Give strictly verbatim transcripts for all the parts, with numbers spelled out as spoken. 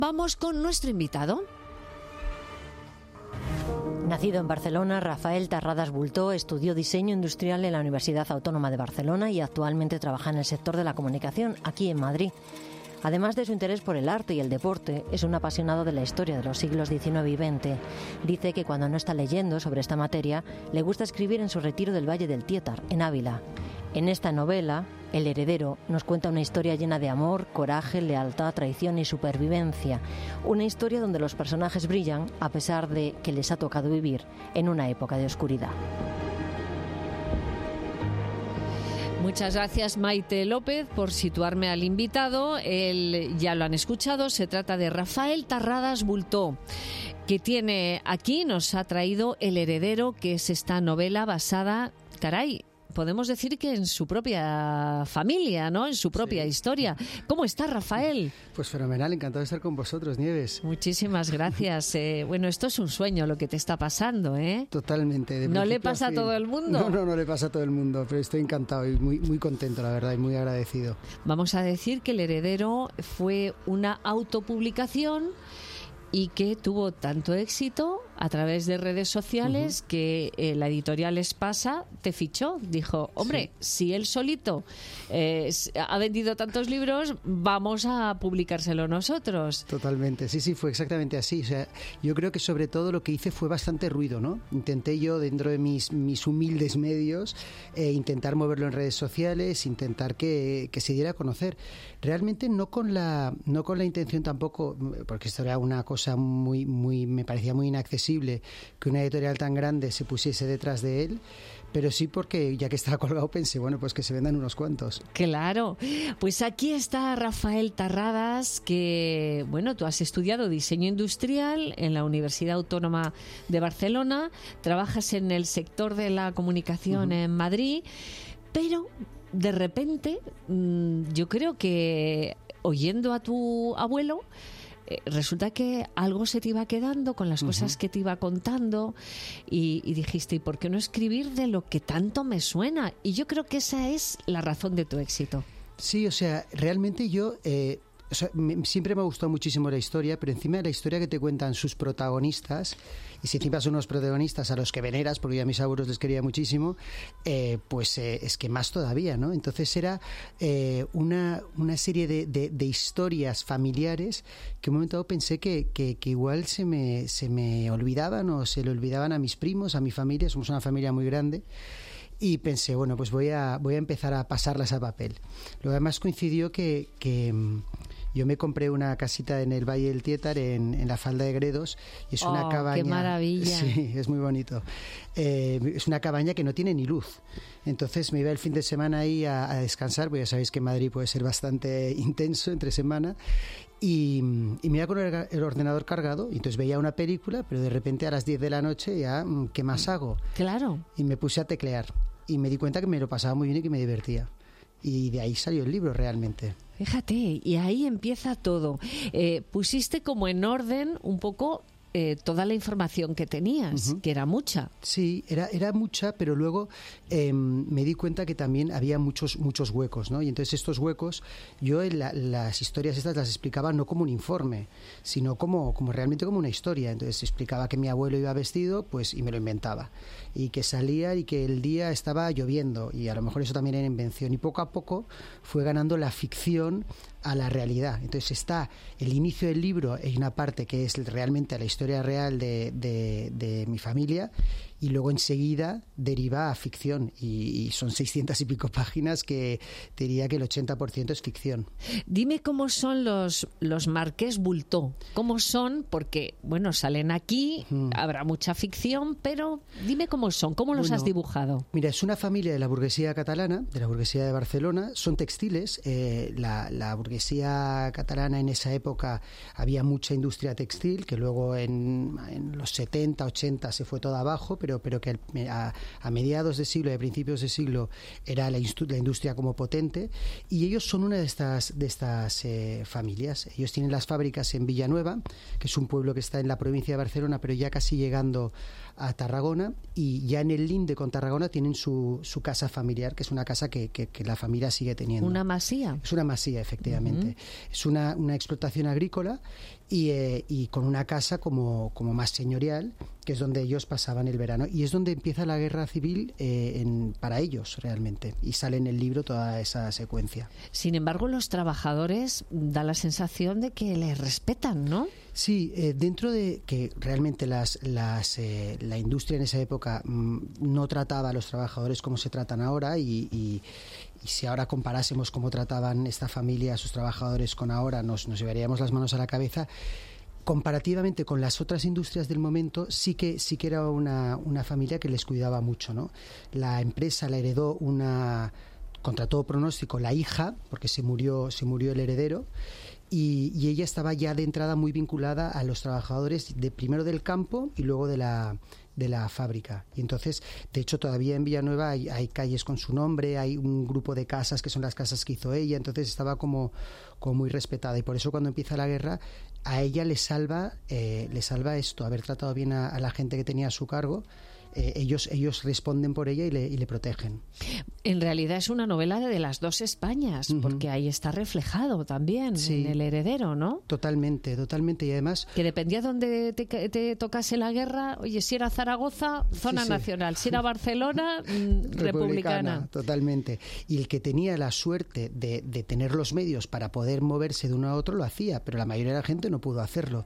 Vamos con nuestro invitado. Nacido en Barcelona, Rafael Tarradas Bultó estudió diseño industrial en la Universidad Autónoma de Barcelona y actualmente trabaja en el sector de la comunicación aquí en Madrid. Además de su interés por el arte y el deporte, es un apasionado de la historia de los siglos diecinueve y veinte. Dice que cuando no está leyendo sobre esta materia, le gusta escribir en su retiro del Valle del Tietar, en Ávila. En esta novela, El heredero nos cuenta una historia llena de amor, coraje, lealtad, traición y supervivencia. Una historia donde los personajes brillan a pesar de que les ha tocado vivir en una época de oscuridad. Muchas gracias, Maite López, por situarme al invitado. Él, ya lo han escuchado, se trata de Rafael Tarradas Bultó, que tiene aquí, nos ha traído El heredero, que es esta novela basada, caray, podemos decir que en su propia familia, ¿no? En su propia sí. historia. ¿Cómo está, Rafael? Pues fenomenal, encantado de estar con vosotros, Nieves. Muchísimas gracias. Eh, bueno, esto es un sueño lo que te está pasando, ¿eh? Totalmente. De ¿No le pasa a todo el mundo? No, no, no le pasa a todo el mundo, pero estoy encantado y muy, muy contento, la verdad, y muy agradecido. Vamos a decir que El heredero fue una autopublicación y que tuvo tanto éxito a través de redes sociales uh-huh. que eh, la editorial Espasa te fichó. Dijo, hombre, sí. si él solito eh, ha vendido tantos libros, vamos a publicárselo nosotros. Totalmente, sí, sí, fue exactamente así. O sea, yo creo que sobre todo lo que hice fue bastante ruido, ¿no? Intenté yo, dentro de mis, mis humildes medios, eh, intentar moverlo en redes sociales, intentar que, que se diera a conocer. Realmente no con la, no con la intención tampoco, porque esto era una cosa muy, muy, me parecía muy inaccesible que una editorial tan grande se pusiese detrás de él, pero sí porque ya que estaba colgado pensé, bueno, pues que se vendan unos cuantos. Claro, pues aquí está Rafael Tarradas, que, bueno, tú has estudiado diseño industrial en la Universidad Autónoma de Barcelona, trabajas en el sector de la comunicación uh-huh. en Madrid, pero de repente yo creo que oyendo a tu abuelo, resulta que algo se te iba quedando con las uh-huh. cosas que te iba contando y, y dijiste, ¿y por qué no escribir de lo que tanto me suena? Y yo creo que esa es la razón de tu éxito. Sí, o sea, realmente yo... Eh... O sea, me, siempre me ha gustado muchísimo la historia, pero encima de la historia que te cuentan sus protagonistas, y si encima son unos protagonistas a los que veneras, porque yo a mis abuelos les quería muchísimo, eh, pues eh, es que más todavía, ¿no? Entonces era eh, una, una serie de, de, de historias familiares que en un momento dado pensé que, que, que igual se me, se me olvidaban o se le olvidaban a mis primos, a mi familia, somos una familia muy grande. Y pensé, bueno, pues voy a, voy a empezar a pasarlas a papel. Lo demás coincidió que, que yo me compré una casita en el Valle del Tietar, en, en la falda de Gredos, y es oh, una cabaña... ¡Qué maravilla! Sí, es muy bonito. Eh, es una cabaña que no tiene ni luz. Entonces me iba el fin de semana ahí a, a descansar, porque ya sabéis que Madrid puede ser bastante intenso entre semana, y, y me iba con el, el ordenador cargado, y entonces veía una película, pero de repente a las diez de la noche ya, ¿qué más hago? Claro. Y me puse a teclear. Y me di cuenta que me lo pasaba muy bien y que me divertía. Y de ahí salió el libro realmente. Fíjate, y ahí empieza todo. Eh, pusiste como en orden un poco eh, toda la información que tenías, uh-huh. que era mucha. Sí, era, era mucha, pero luego eh, me di cuenta que también había muchos, muchos huecos, ¿no? Y entonces estos huecos, yo en la, las historias estas las explicaba no como un informe, sino como, como realmente como una historia. Entonces explicaba que mi abuelo iba vestido, pues, y me lo inventaba. Y que salía y que el día estaba lloviendo, y a lo mejor eso también era invención. Y poco a poco fue ganando la ficción a la realidad. Entonces está el inicio del libro, hay una parte que es realmente la historia real de, de, de mi familia, y luego enseguida deriva a ficción, y, y son seiscientas y pico páginas que te diría que el ochenta por ciento es ficción. Dime cómo son los, los Marqués Bultó, cómo son, porque bueno, salen aquí, mm. habrá mucha ficción, pero dime cómo son, cómo los bueno, has dibujado. Mira, es una familia de la burguesía catalana, de la burguesía de Barcelona, son textiles, eh, la, la burguesía catalana en esa época había mucha industria textil, que luego en, en los setenta, ochenta se fue todo abajo, pero pero que a, a mediados de siglo y a principios de siglo era la, la industria como potente, y ellos son una de estas, de estas eh, familias. Ellos tienen las fábricas en Villanueva, que es un pueblo que está en la provincia de Barcelona, pero ya casi llegando a Tarragona, y ya en el linde con Tarragona tienen su, su casa familiar, que es una casa que, que, que la familia sigue teniendo. ¿Una masía? Es una masía, efectivamente. Uh-huh. Es una, una explotación agrícola, y, eh, y con una casa como, como más señorial, que es donde ellos pasaban el verano. Y es donde empieza la guerra civil eh, en, para ellos realmente. Y sale en el libro toda esa secuencia. Sin embargo, los trabajadores da la sensación de que les respetan, ¿no? Sí, eh, dentro de que realmente las, las, eh, la industria en esa época mmm, no trataba a los trabajadores como se tratan ahora y, y, y si ahora comparásemos cómo trataban esta familia a sus trabajadores con ahora, nos, nos llevaríamos las manos a la cabeza. Comparativamente con las otras industrias del momento, sí que sí que era una, una familia que les cuidaba mucho, ¿no? La empresa la heredó una, contra todo pronóstico, la hija, porque se murió, se murió el heredero, y, y ella estaba ya de entrada muy vinculada a los trabajadores, de primero del campo y luego de la de la fábrica. Y entonces, de hecho, todavía en Villanueva hay, hay calles con su nombre, hay un grupo de casas que son las casas que hizo ella, entonces estaba como, como muy respetada. Y por eso cuando empieza la guerra, a ella le salva, eh, le salva esto, haber tratado bien a, a la gente que tenía a su cargo. Eh, ellos ellos responden por ella y le, y le protegen. En realidad es una novela de las dos Españas, uh-huh. porque ahí está reflejado también, sí, en el heredero, ¿no? Totalmente, totalmente. Y además... Que dependía de dónde te, te tocase la guerra, oye, si era Zaragoza, zona sí, sí. nacional, si era Barcelona, republicana. republicana. Totalmente. Y el que tenía la suerte de, de tener los medios para poder moverse de uno a otro lo hacía, pero la mayoría de la gente no pudo hacerlo.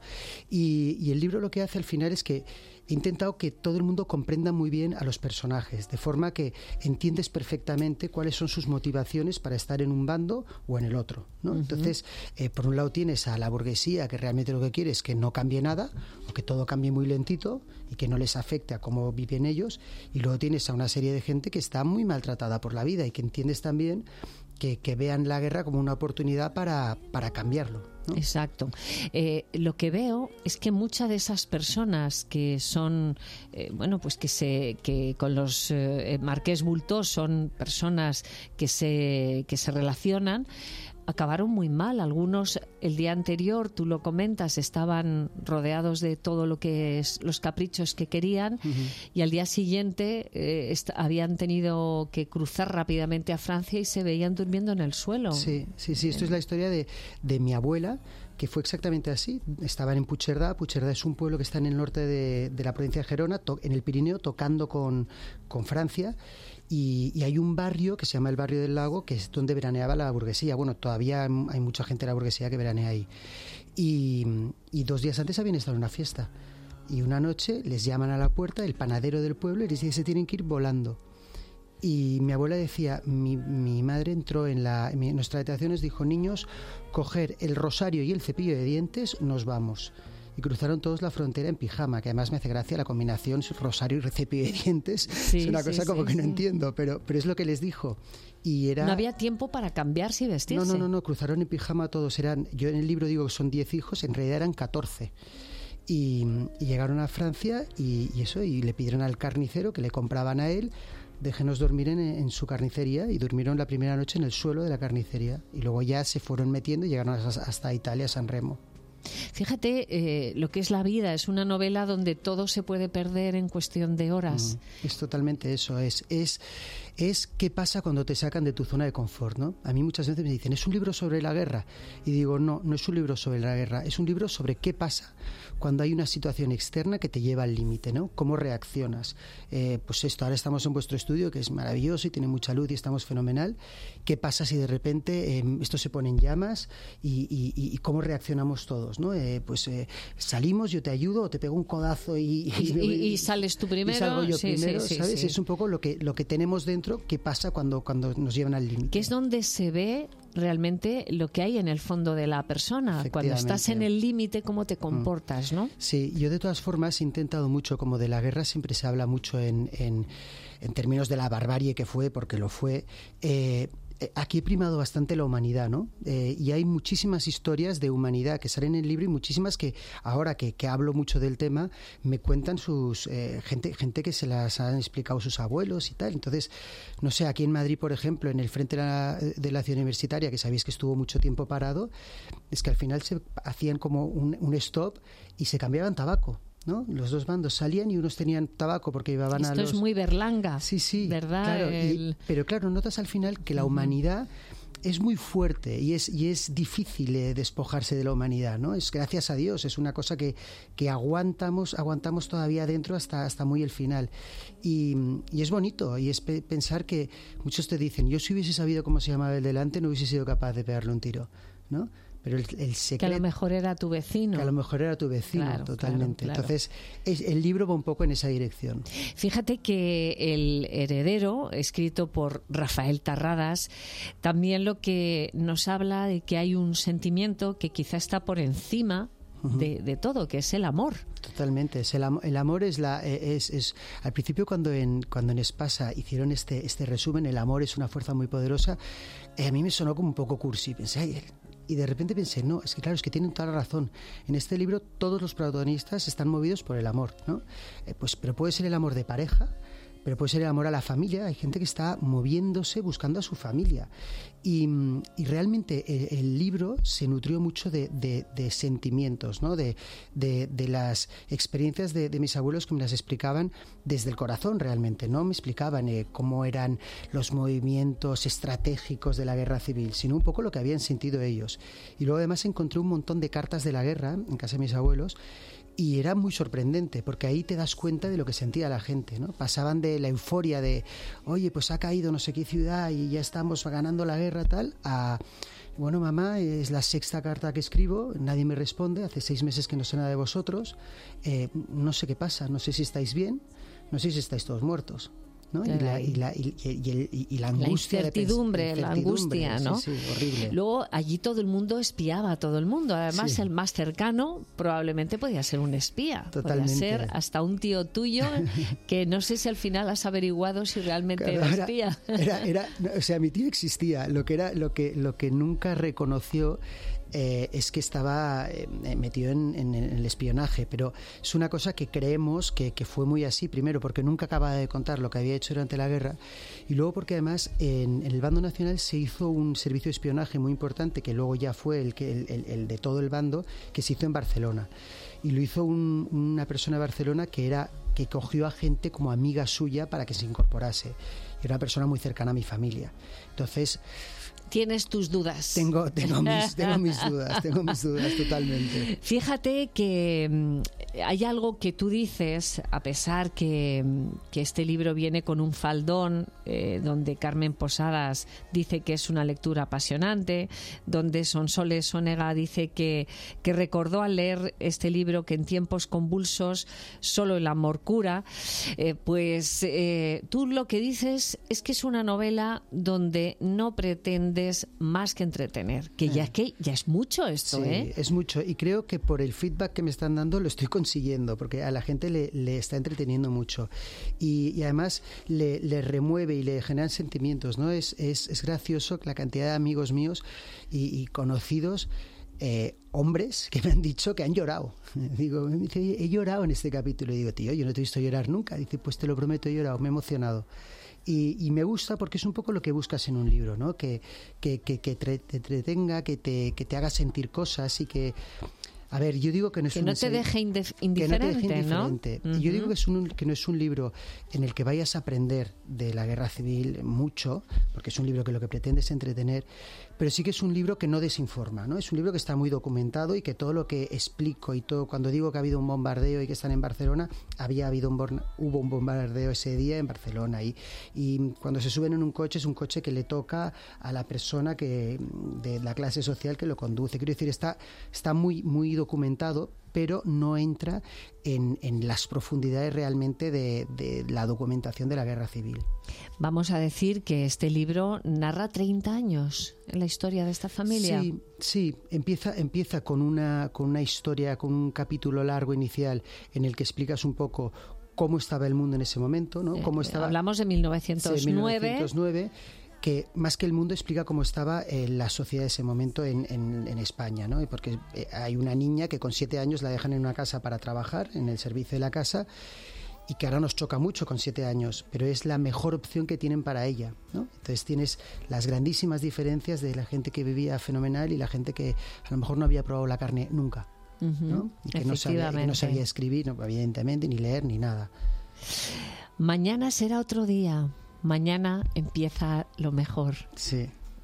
Y, y el libro lo que hace al final es que he intentado que todo el mundo comprenda muy bien a los personajes, de forma que entiendes perfectamente cuáles son sus motivaciones para estar en un bando o en el otro, ¿no? Uh-huh. Entonces, eh, por un lado tienes a la burguesía que realmente lo que quiere es que no cambie nada, o que todo cambie muy lentito y que no les afecte a cómo viven ellos, y luego tienes a una serie de gente que está muy maltratada por la vida y que entiendes también que, que vean la guerra como una oportunidad para, para cambiarlo, ¿no? Exacto. Eh, lo que veo es que muchas de esas personas que son, eh, bueno, pues que se, que con los eh, Marqués Bultó son personas que se, que se relacionan, acabaron muy mal. Algunos el día anterior, tú lo comentas, estaban rodeados de todo lo que es los caprichos que querían, uh-huh. y al día siguiente eh, est- habían tenido que cruzar rápidamente a Francia y se veían durmiendo en el suelo. Sí, sí, sí. Esto es la historia de, de mi abuela, que fue exactamente así. Estaban en Puigcerdá. Puigcerdá es un pueblo que está en el norte de, de la provincia de Gerona, to- en el Pirineo, tocando con, con Francia. Y, y hay un barrio que se llama el Barrio del Lago, que es donde veraneaba la burguesía. Bueno, todavía hay mucha gente de la burguesía que veranea ahí. Y, y dos días antes habían estado en una fiesta. Y una noche les llaman a la puerta el panadero del pueblo y les dice que se tienen que ir volando. Y mi abuela decía, mi, mi madre entró en, la, en nuestra habitación, nos dijo, niños, coger el rosario y el cepillo de dientes, nos vamos. Y cruzaron todos la frontera en pijama, que además me hace gracia la combinación rosario y cepillo de dientes. Sí, es una cosa sí, como sí, que no sí. entiendo, pero, pero es lo que les dijo. Y era... No había tiempo para cambiarse y vestirse. No, no, no, no, cruzaron en pijama todos. Eran, yo en el libro digo que son diez hijos, en realidad eran catorce. Y, y llegaron a Francia y, y eso, y le pidieron al carnicero que le compraban a él, déjenos dormir en, en su carnicería, y durmieron la primera noche en el suelo de la carnicería. Y luego ya se fueron metiendo y llegaron hasta, hasta Italia, San Remo. Fíjate eh, lo que es la vida. Es una novela donde todo se puede perder en cuestión de horas. Mm, es totalmente eso. Es, es, es qué pasa cuando te sacan de tu zona de confort, ¿no? A mí muchas veces me dicen, ¿es un libro sobre la guerra? Y digo, no, no es un libro sobre la guerra. Es un libro sobre qué pasa cuando hay una situación externa que te lleva al límite, ¿no? ¿Cómo reaccionas? Eh, pues esto, ahora estamos en vuestro estudio, que es maravilloso y tiene mucha luz y estamos fenomenal. ¿Qué pasa si de repente eh, esto se pone en llamas y, y, y cómo reaccionamos todos, ¿no? Eh, pues eh, salimos, yo te ayudo, o te pego un codazo y... Y, y, y, y sales tú primero. Y salgo yo sí, primero, sí, sí, ¿sabes? Sí. Es un poco lo que, lo que tenemos dentro, qué pasa cuando, cuando nos llevan al límite. Que es donde se ve realmente lo que hay en el fondo de la persona. Cuando estás en el límite, cómo te comportas, ¿no? Sí, yo de todas formas he intentado mucho, como de la guerra siempre se habla mucho en, en, en términos de la barbarie que fue, porque lo fue. Eh, Aquí he primado bastante la humanidad, ¿no? Eh, y hay muchísimas historias de humanidad que salen en el libro y muchísimas que ahora que, que hablo mucho del tema me cuentan sus eh, gente gente que se las han explicado sus abuelos y tal. Entonces, no sé, aquí en Madrid, por ejemplo, en el frente de la, de la ciudad universitaria, que sabéis que estuvo mucho tiempo parado, es que al final se hacían como un, un stop y se cambiaban tabaco, ¿no? Los dos bandos salían y unos tenían tabaco porque llevaban Esto a los... Esto es muy Berlanga. Sí, sí. ¿Verdad? Claro, El... y, pero claro, notas al final que la humanidad es muy fuerte y es, y es difícil eh, despojarse de la humanidad, ¿no? Es gracias a Dios, es una cosa que, que aguantamos, aguantamos todavía dentro hasta, hasta muy el final. Y, y es bonito, y es pe- pensar que muchos te dicen, yo si hubiese sabido cómo se llamaba el delante, no hubiese sido capaz de pegarle un tiro, ¿no? Pero el, el secreto... Que a lo mejor era tu vecino. Que a lo mejor era tu vecino, claro, totalmente. Claro, claro. Entonces, es, el libro va un poco en esa dirección. Fíjate que El heredero, escrito por Rafael Tarradas, también lo que nos habla de que hay un sentimiento que quizá está por encima de, de todo, que es el amor. Totalmente, es el, am- el amor es la es, es al principio cuando en cuando en Espasa hicieron este este resumen, el amor es una fuerza muy poderosa, eh, a mí me sonó como un poco cursi, pensé, ay, y de repente pensé, no, es que claro, es que tienen toda la razón. En este libro todos los protagonistas están movidos por el amor, ¿no? Eh, pues pero puede ser el amor de pareja, pero puede ser el amor a la familia. Hay gente que está moviéndose buscando a su familia. Y, y realmente el, el libro se nutrió mucho de, de, de sentimientos, ¿no? de, de, de las experiencias de, de mis abuelos que me las explicaban desde el corazón realmente. No me explicaban eh, cómo eran los movimientos estratégicos de la guerra civil, sino un poco lo que habían sentido ellos. Y luego además encontré un montón de cartas de la guerra en casa de mis abuelos. Y era muy sorprendente, porque ahí te das cuenta de lo que sentía la gente, ¿no? Pasaban de la euforia de, oye, pues ha caído no sé qué ciudad y ya estamos ganando la guerra, tal, a, bueno, mamá, es la sexta carta que escribo, nadie me responde, hace seis meses que no sé nada de vosotros, eh, no sé qué pasa, no sé si estáis bien, no sé si estáis todos muertos. ¿No? Y, la, y, la, y, y, el, y la angustia, la incertidumbre, de pens- la angustia, ¿no? Sí, sí, horrible. Luego allí todo el mundo espiaba a todo el mundo. Además, sí. El más cercano probablemente podía ser un espía. Totalmente. Podía ser hasta un tío tuyo que no sé si al final has averiguado si realmente claro, era espía. Era, era, o sea, mi tío existía. Lo que era, lo que, lo que nunca reconoció. Eh, es que estaba eh, metido en, en, en el espionaje, pero es una cosa que creemos que, que fue muy así, primero porque nunca acababa de contar lo que había hecho durante la guerra, y luego porque además en, en el bando nacional se hizo un servicio de espionaje muy importante, que luego ya fue el, que, el, el, el de todo el bando, que se hizo en Barcelona, y lo hizo un, una persona de Barcelona que era que cogió a gente como amiga suya para que se incorporase, y era una persona muy cercana a mi familia. Entonces tienes tus dudas. Tengo, tengo, mis, tengo mis dudas, tengo mis dudas totalmente. Fíjate que um, hay algo que tú dices, a pesar que, que este libro viene con un faldón, eh, donde Carmen Posadas dice que es una lectura apasionante, donde Sonsoles Onega dice que, que recordó al leer este libro que en tiempos convulsos solo el amor cura, eh, pues eh, tú lo que dices es que es una novela donde no pretende más que entretener, que ya, que ya es mucho esto, sí, ¿eh? es mucho, y creo que por el feedback que me están dando lo estoy consiguiendo, porque a la gente le, le está entreteniendo mucho y, y además le, le remueve y le generan sentimientos, ¿no? Es, es, es gracioso la cantidad de amigos míos y, y conocidos, eh, hombres que me han dicho que han llorado. Digo, me dice, he llorado en este capítulo, y digo, tío, yo no te he visto llorar nunca. Dice, pues te lo prometo, he llorado, me he emocionado. Y, y me gusta porque es un poco lo que buscas en un libro, ¿no? Que, que, que, que te entretenga, que te, que te haga sentir cosas y que... A ver, yo digo que no es que un no te deje indif- indiferente, que no te deje indiferente. ¿no? Yo digo que, es un, que no es un libro en el que vayas a aprender de la guerra civil mucho, porque es un libro que lo que pretende es entretener, pero sí que es un libro que no desinforma, ¿no? Es un libro que está muy documentado y que todo lo que explico y todo, cuando digo que ha habido un bombardeo y que están en Barcelona, había habido un born, hubo un bombardeo ese día en Barcelona, y, y cuando se suben en un coche es un coche que le toca a la persona que de la clase social que lo conduce. Quiero decir, está, está muy, muy documentado, pero no entra en, en las profundidades realmente de, de la documentación de la guerra civil. Vamos a decir que este libro narra treinta años en la historia de esta familia. Sí, sí, empieza, empieza con una, con una historia, con un capítulo largo inicial en el que explicas un poco cómo estaba el mundo en ese momento, ¿no? Cómo estaba, Hablamos de mil novecientos nueve. Sí, mil novecientos nueve, que más que el mundo explica cómo estaba eh, la sociedad de ese momento en, en, en España, ¿no? Porque eh, hay una niña que con siete años la dejan en una casa para trabajar, en el servicio de la casa, y que ahora nos choca mucho con siete años, pero es la mejor opción que tienen para ella, ¿no? Entonces tienes las grandísimas diferencias de la gente que vivía fenomenal y la gente que a lo mejor no había probado la carne nunca, ¿no? Y que no sabía, que no sabía escribir, no, evidentemente, ni leer, ni nada. Mañana será otro día. Mañana empieza lo mejor. Sí.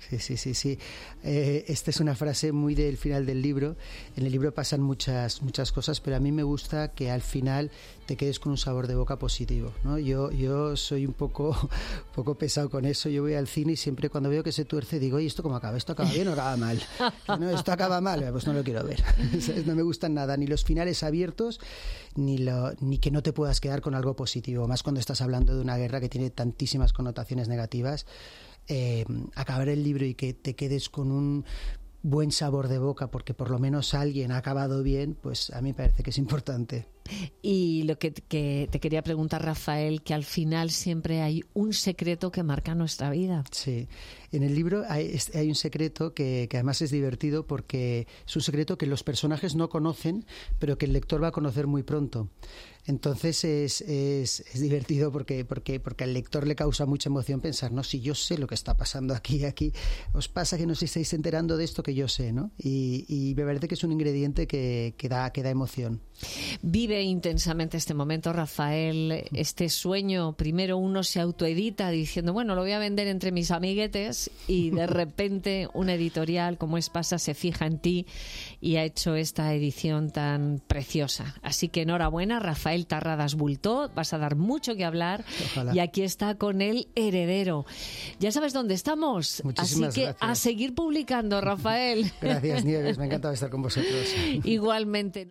Sí, sí, sí, sí. Eh, esta es una frase muy del final del libro. En el libro pasan muchas, muchas cosas, pero a mí me gusta que al final te quedes con un sabor de boca positivo, ¿no? Yo, yo soy un poco, poco pesado con eso. Yo voy al cine y siempre cuando veo que se tuerce digo, oye, ¿esto cómo acaba? ¿Esto acaba bien o acaba mal? No, esto acaba mal, pues no lo quiero ver. No me gustan nada, ni los finales abiertos, ni, lo, ni que no te puedas quedar con algo positivo. Más cuando estás hablando de una guerra que tiene tantísimas connotaciones negativas. Eh, acabar el libro y que te quedes con un buen sabor de boca porque por lo menos alguien ha acabado bien, pues a mí me parece que es importante. Y lo que, que te quería preguntar, Rafael, que al final siempre hay un secreto que marca nuestra vida. Sí, en el libro hay, hay un secreto que, que además es divertido porque es un secreto que los personajes no conocen, pero que el lector va a conocer muy pronto. Entonces es, es, es divertido porque, porque, porque al lector le causa mucha emoción pensar, no, si yo sé lo que está pasando aquí, aquí, os pasa que no os estáis enterando de esto que yo sé, ¿no? Y, y me parece que es un ingrediente que, que, da, que da emoción. Vive intensamente este momento, Rafael, este sueño. Primero uno se autoedita diciendo, bueno, lo voy a vender entre mis amiguetes, y de repente una editorial como Espasa se fija en ti y ha hecho esta edición tan preciosa. Así que enhorabuena, Rafael Tarradas Bultó, vas a dar mucho que hablar. Ojalá. Y aquí está con El heredero. Ya sabes dónde estamos. Muchísimas Así que gracias. A seguir publicando, Rafael. Gracias, Nieves, me ha encantado estar con vosotros. Igualmente.